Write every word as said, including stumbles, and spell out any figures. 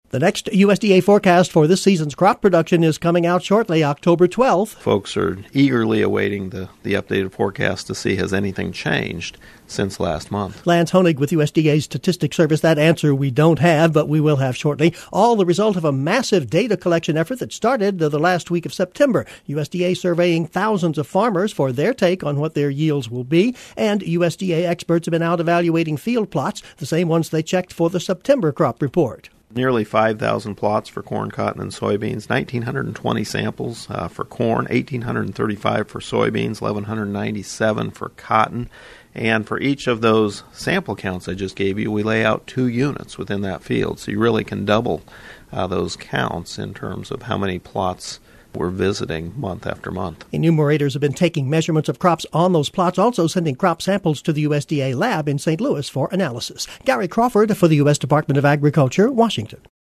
The next U S D A forecast for this season's crop production is coming out shortly, October twelfth. Folks are eagerly awaiting the, the updated forecast to see has anything changed since last month. Lance Honig with U S D A's Statistics Service. That answer we don't have, but we will have shortly. All the result of a massive data collection effort that started the last week of September. U S D A surveying thousands of farmers for their take on what their yields will be, and U S D A experts have been out evaluating field plots, the same ones they checked for the September crop report. Nearly five thousand plots for corn, cotton, and soybeans, one thousand nine hundred twenty samples uh, for corn, one thousand eight hundred thirty-five for soybeans, one thousand one hundred ninety-seven for cotton. And for each of those sample counts I just gave you, we lay out two units within that field. So you really can double uh, those counts in terms of how many plots we're visiting month after month. Enumerators have been taking measurements of crops on those plots, also sending crop samples to the U S D A lab in Saint Louis for analysis. Gary Crawford for the U S Department of Agriculture, Washington.